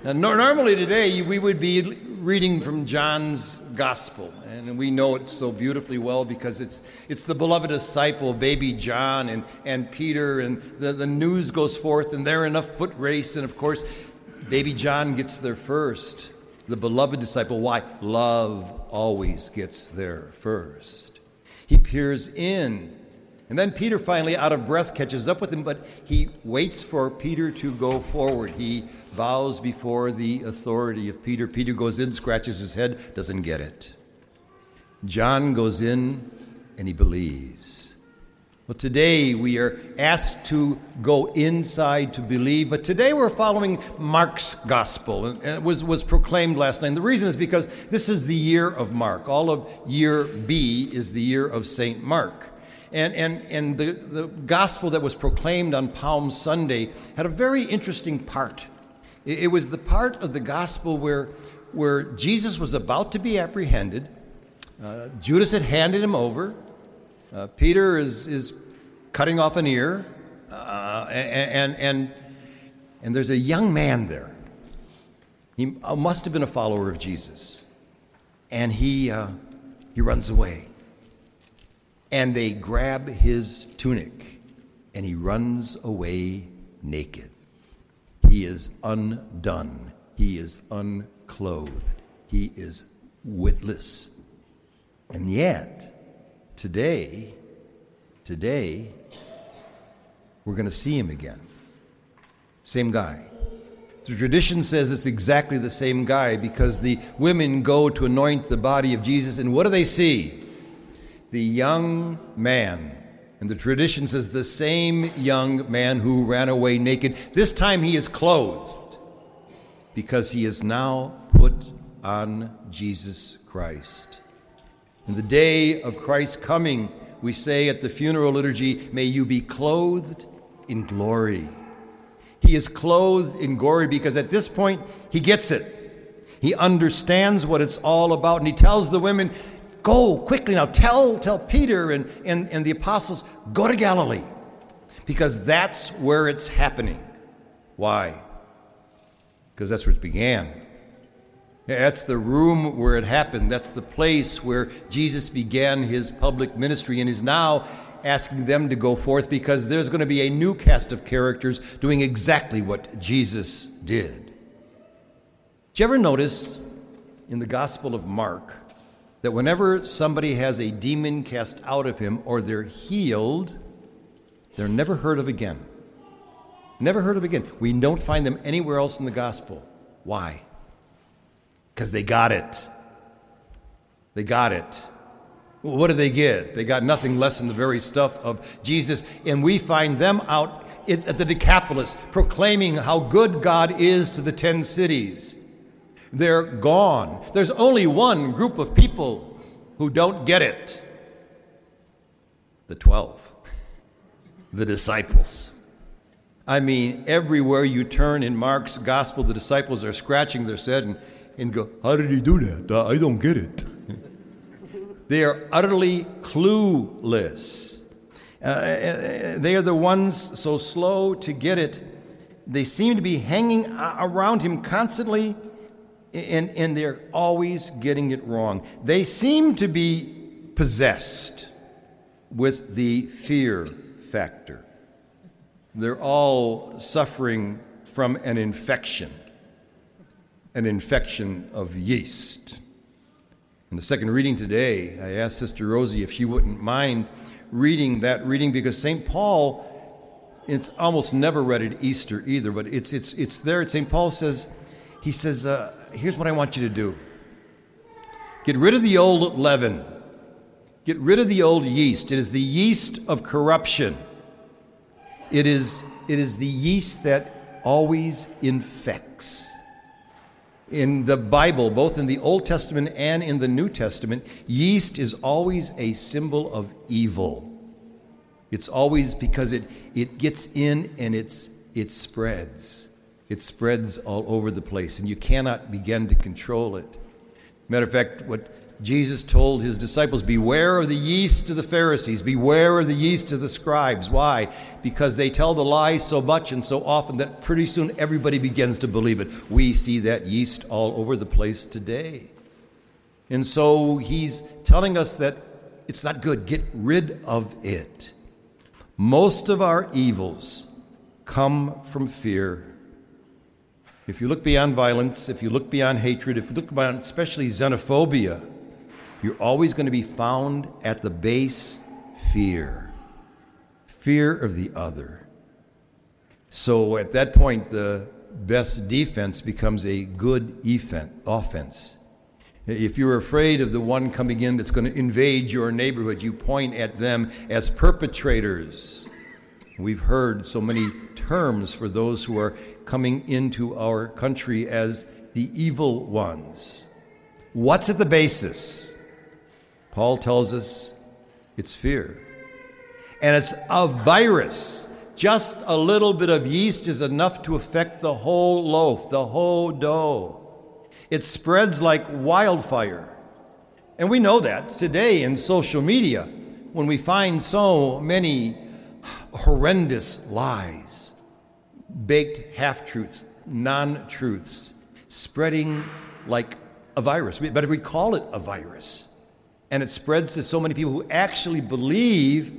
Now, normally today we would be reading from John's Gospel, and we know it so beautifully well because it's the beloved disciple, baby John, and Peter, and the news goes forth, and they're in a foot race, and of course, baby John gets there first, the beloved disciple. Why? Love always gets there first. He peers in, and then Peter finally, out of breath, catches up with him, but he waits for Peter to go forward. He bows before the authority of Peter. Peter goes in, scratches his head, doesn't get it. John goes in, and he believes. Well, today we are asked to go inside to believe, but today we're following Mark's Gospel, and it was proclaimed last night. And the reason is because this is the year of Mark. All of year B is the year of St. Mark. And the gospel that was proclaimed on Palm Sunday had a very interesting part. It was the part of the gospel where Jesus was about to be apprehended. Judas had handed him over. Peter is cutting off an ear. And there's a young man there. He must have been a follower of Jesus. And he runs away. And they grab his tunic, and he runs away naked. He is undone. He is unclothed. He is witless. And yet, today, we're going to see him again. Same guy. The tradition says it's exactly the same guy because the women go to anoint the body of Jesus, and what do they see? The young man. And the tradition says the same young man who ran away naked. This time he is clothed because he is now put on Jesus Christ. In the day of Christ's coming, we say at the funeral liturgy, may you be clothed in glory. He is clothed in glory because at this point he gets it. He understands what it's all about, and he tells the women, go quickly now, tell Peter and the apostles, go to Galilee, because that's where it's happening. Why? Because that's where it began. That's the room where it happened. That's the place where Jesus began his public ministry and is now asking them to go forth because there's going to be a new cast of characters doing exactly what Jesus did. Did you ever notice in the Gospel of Mark that whenever somebody has a demon cast out of him or they're healed, they're never heard of again? Never heard of again. We don't find them anywhere else in the gospel. Why? Because they got it. They got it. Well, what did they get? They got nothing less than the very stuff of Jesus. And we find them out at the Decapolis proclaiming how good God is to the 10 cities. They're gone. There's only one group of people who don't get it. The 12. The disciples. I mean, everywhere you turn in Mark's gospel, the disciples are scratching their head and go, how did he do that? I don't get it. They are utterly clueless. They are the ones so slow to get it. They seem to be hanging around him constantly, and they're always getting it wrong. They seem to be possessed with the fear factor. They're all suffering from an infection of yeast. In the second reading today, I asked Sister Rosie if she wouldn't mind reading that reading because St. Paul, it's almost never read at Easter either, but it's there. St. Paul says, here's what I want you to do. Get rid of the old leaven. Get rid of the old yeast. It is the yeast of corruption. It is the yeast that always infects. In the Bible, both in the Old Testament and in the New Testament, yeast is always a symbol of evil. It's always because it gets in and it spreads. It spreads all over the place, and you cannot begin to control it. Matter of fact, what Jesus told his disciples, beware of the yeast of the Pharisees, beware of the yeast of the scribes. Why? Because they tell the lie so much and so often that pretty soon everybody begins to believe it. We see that yeast all over the place today. And so he's telling us that it's not good. Get rid of it. Most of our evils come from fear. If you look beyond violence, if you look beyond hatred, if you look beyond especially xenophobia, you're always going to be found at the base fear. Fear of the other. So at that point, the best defense becomes a good offense. If you're afraid of the one coming in that's going to invade your neighborhood, you point at them as perpetrators. We've heard so many terms for those who are coming into our country as the evil ones. What's at the basis? Paul tells us it's fear. And it's a virus. Just a little bit of yeast is enough to affect the whole loaf, the whole dough. It spreads like wildfire. And we know that today in social media when we find so many horrendous lies, baked half-truths, non-truths, spreading like a virus. But we call it a virus. And it spreads to so many people who actually believe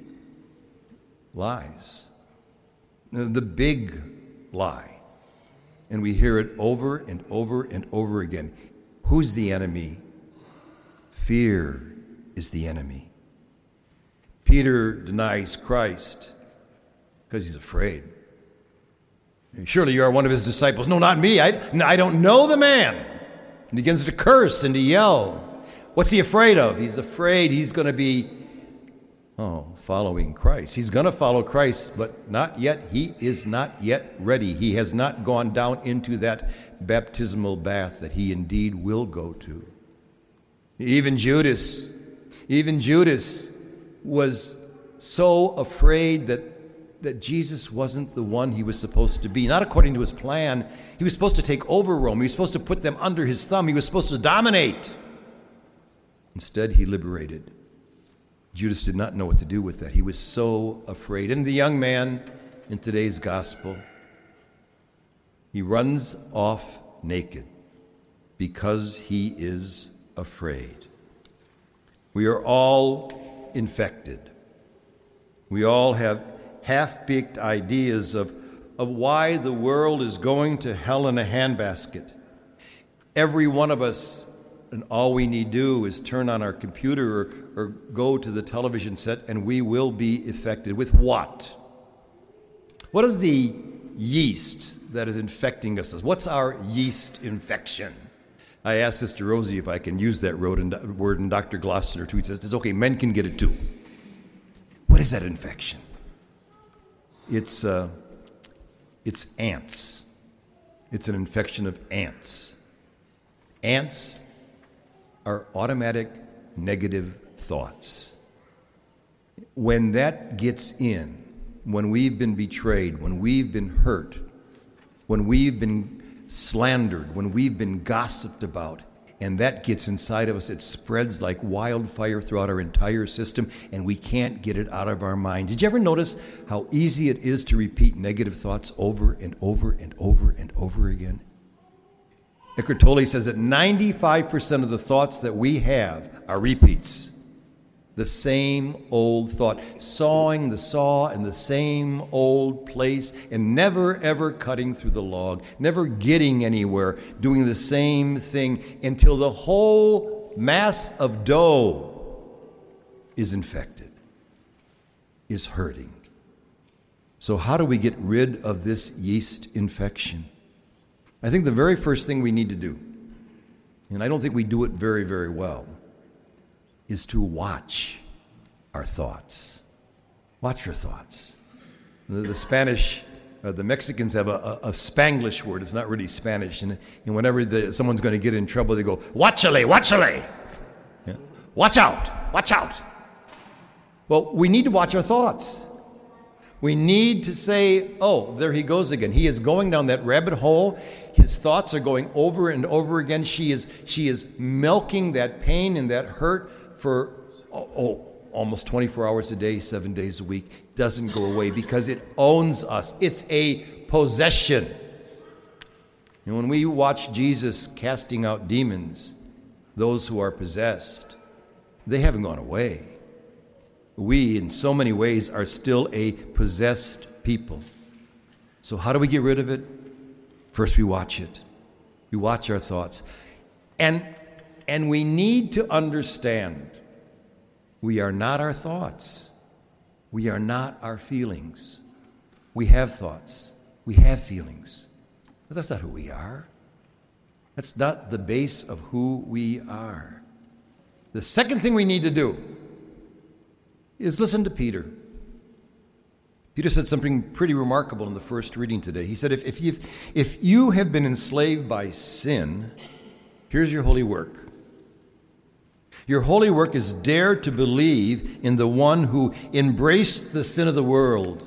lies. The big lie. And we hear it over and over and over again. Who's the enemy? Fear is the enemy. Peter denies Christ because he's afraid. Surely you are one of his disciples. No, not me. I don't know the man. And he begins to curse and to yell. What's he afraid of? He's afraid he's going to be, following Christ. He's going to follow Christ, but not yet. He is not yet ready. He has not gone down into that baptismal bath that he indeed will go to. Even Judas was so afraid that Jesus wasn't the one he was supposed to be. Not according to his plan. He was supposed to take over Rome. He was supposed to put them under his thumb. He was supposed to dominate. Instead, he liberated. Judas did not know what to do with that. He was so afraid. And the young man in today's gospel, he runs off naked because he is afraid. We are all infected. We all have half-baked ideas of why the world is going to hell in a handbasket. Every one of us, and all we need do is turn on our computer or go to the television set, and we will be affected. With what? What is the yeast that is infecting us? What's our yeast infection? I asked Sister Rosie if I can use that word, and Dr. Gloucester too. He says, it's okay, men can get it too. What is that infection? It's ants. It's an infection of ants. Ants are automatic negative thoughts. When that gets in, when we've been betrayed, when we've been hurt, when we've been slandered, when we've been gossiped about, and that gets inside of us, it spreads like wildfire throughout our entire system, and we can't get it out of our mind. Did you ever notice how easy it is to repeat negative thoughts over and over and over and over again? Eckhart Tolle says that 95% of the thoughts that we have are repeats. The same old thought, sawing the saw in the same old place and never ever cutting through the log, never getting anywhere, doing the same thing until the whole mass of dough is infected, is hurting. So how do we get rid of this yeast infection? I think the very first thing we need to do, and I don't think we do it very, very well, is to watch our thoughts. Watch your thoughts. The Spanish, the Mexicans have a Spanglish word. It's not really Spanish. And whenever someone's going to get in trouble, they go, "Watchale, watchale." Yeah. Watch out, watch out. Well, we need to watch our thoughts. We need to say, oh, there he goes again. He is going down that rabbit hole. his thoughts are going over and over again. She is milking that pain and that hurt for almost 24 hours a day, 7 days a week. Doesn't go away because it owns us. It's a possession. And when we watch Jesus casting out demons, those who are possessed, they haven't gone away. We, in so many ways, are still a possessed people. So how do we get rid of it? First, we watch it. We watch our thoughts. And we need to understand we are not our thoughts. We are not our feelings. We have thoughts. We have feelings. But that's not who we are. That's not the base of who we are. The second thing we need to do is listen to Peter. Peter said something pretty remarkable in the first reading today. He said, if you have been enslaved by sin, here's your holy work. Your holy work is dare to believe in the one who embraced the sin of the world.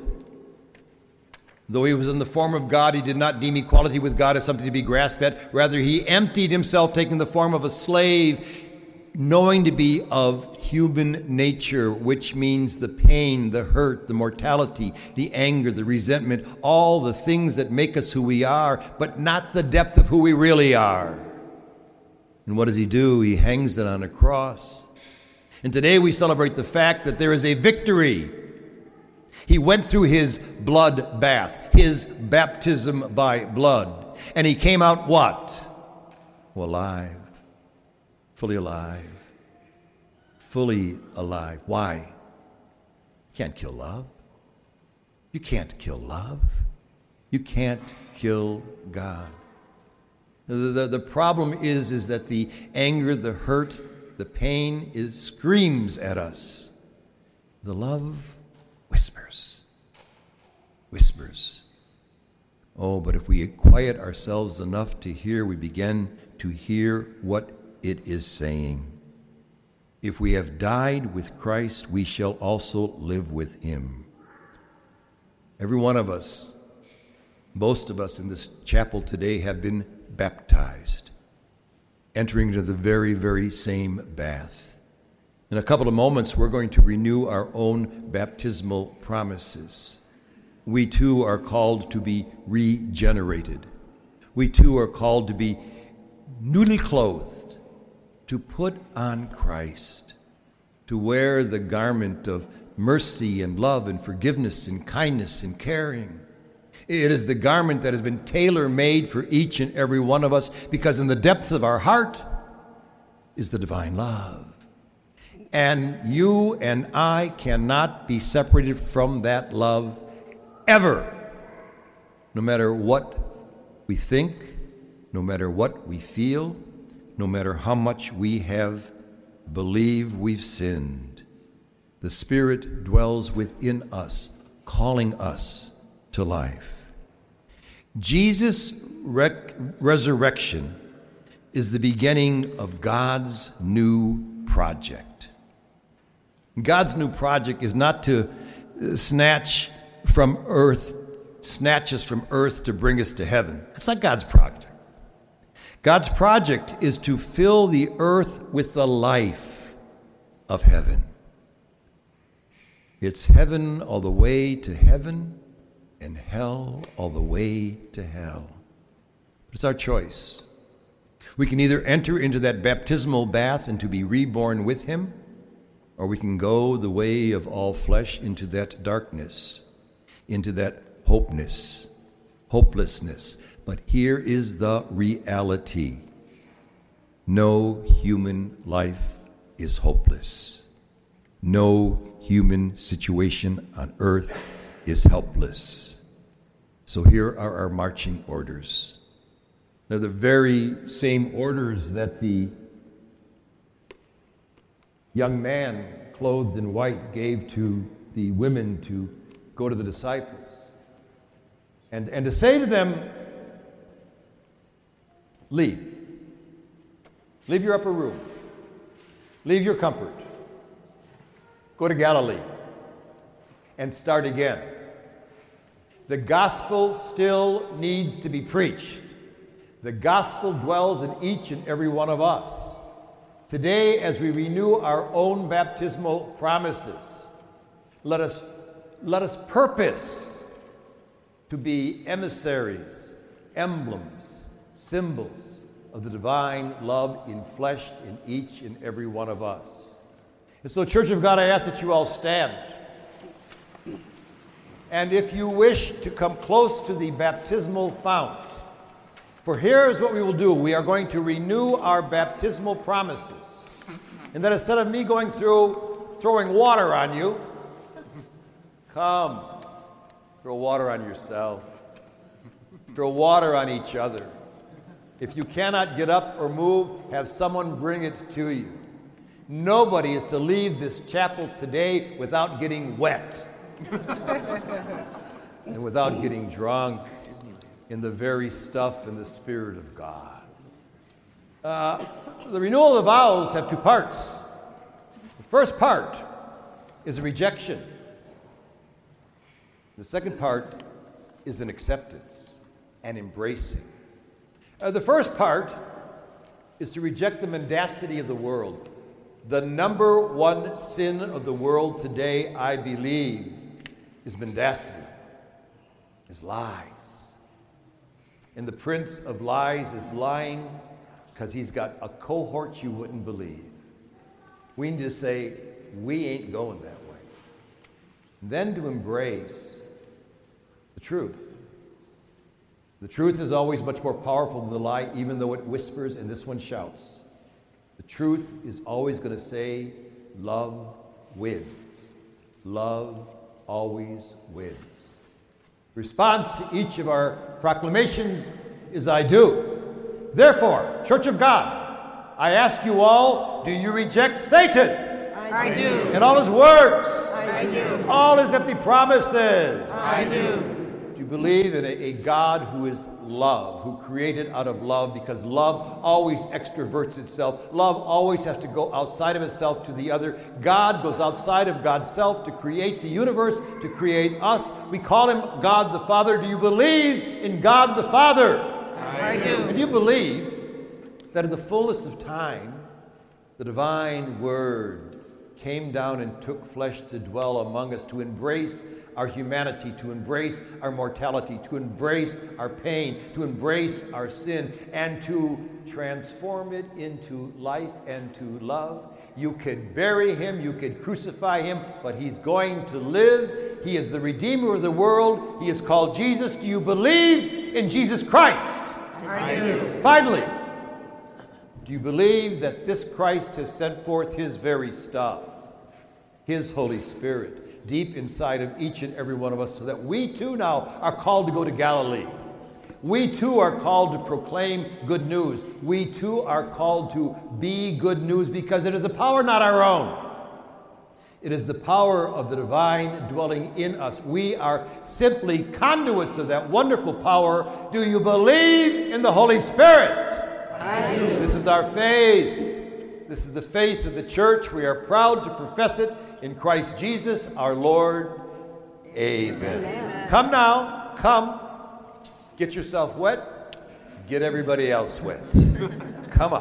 Though he was in the form of God, he did not deem equality with God as something to be grasped at. Rather, he emptied himself, taking the form of a slave, knowing to be of human nature, which means the pain, the hurt, the mortality, the anger, the resentment, all the things that make us who we are, but not the depth of who we really are. And what does he do? He hangs it on a cross. And today we celebrate the fact that there is a victory. He went through his blood bath, his baptism by blood, and he came out what? Well, alive. Fully alive. Fully alive. Why? You can't kill love. You can't kill love. You can't kill God. The problem is that the anger, the hurt, the pain screams at us. The love whispers. Whispers. Oh, but if we quiet ourselves enough to hear, we begin to hear what it is saying. If we have died with Christ, we shall also live with him. Every one of us, most of us in this chapel today have been baptized, entering into the very, very same bath. In a couple of moments, we're going to renew our own baptismal promises. We too are called to be regenerated. We too are called to be newly clothed, to put on Christ, to wear the garment of mercy and love and forgiveness and kindness and caring. It is the garment that has been tailor-made for each and every one of us, because in the depths of our heart is the divine love. And you and I cannot be separated from that love ever, no matter what we think, no matter what we feel, no matter how much we have believed we've sinned. The Spirit dwells within us, calling us to life. Jesus' resurrection is the beginning of God's new project. God's new project is not to snatch us from earth to bring us to heaven. That's not God's project. God's project is to fill the earth with the life of heaven. It's heaven all the way to heaven and hell all the way to hell. But it's our choice. We can either enter into that baptismal bath and to be reborn with him, or we can go the way of all flesh into that darkness, into that hopelessness. But here is the reality. No human life is hopeless. No human situation on earth is helpless. So here are our marching orders. They're the very same orders that the young man clothed in white gave to the women to go to the disciples. And to say to them, leave. Leave your upper room. Leave your comfort. Go to Galilee and start again. The gospel still needs to be preached. The gospel dwells in each and every one of us. Today, as we renew our own baptismal promises, let us purpose to be emissaries, emblems, symbols of the divine love enfleshed in each and every one of us. And so, Church of God, I ask that you all stand. And if you wish to come close to the baptismal fount, for here is what we will do. We are going to renew our baptismal promises. And then instead of me going through throwing water on you, come, throw water on yourself. Throw water on each other. If you cannot get up or move, have someone bring it to you. Nobody is to leave this chapel today without getting wet and without getting drunk in the very stuff and the Spirit of God. The renewal of the vows have two parts. The first part is a rejection. The second part is an acceptance and embracing. The first part is to reject the mendacity of the world. The number one sin of the world today, I believe, is mendacity, is lies. And the prince of lies is lying because he's got a cohort you wouldn't believe. We need to say, we ain't going that way. And then to embrace the truth. The truth is always much more powerful than the lie, even though it whispers and this one shouts. The truth is always going to say, love wins. Love always wins. Response to each of our proclamations is, I do. Therefore, Church of God, I ask you all, do you reject Satan? I do. And all his works? I do. All his empty promises? I do. Do you believe in a God who is love, who created out of love, because love always extroverts itself. Love always has to go outside of itself to the other. God goes outside of God's self to create the universe, to create us. We call him God the Father. Do you believe in God the Father? I do. And do you believe that in the fullness of time, the divine Word came down and took flesh to dwell among us, to embrace our humanity, to embrace our mortality, to embrace our pain, to embrace our sin, and to transform it into life and to love? You could bury him, you could crucify him, but he's going to live. He is the Redeemer of the world. He is called Jesus. Do you believe in Jesus Christ? I do. Finally, do you believe that this Christ has sent forth his very stuff, his Holy Spirit, deep inside of each and every one of us, so that we too now are called to go to Galilee? We too are called to proclaim good news. We too are called to be good news, because it is a power not our own. It is the power of the divine dwelling in us. We are simply conduits of that wonderful power. Do you believe in the Holy Spirit? I do. This is our faith. This is the faith of the church. We are proud to profess it in Christ Jesus, our Lord. Amen. Amen. Come now, come. Get yourself wet. Get everybody else wet.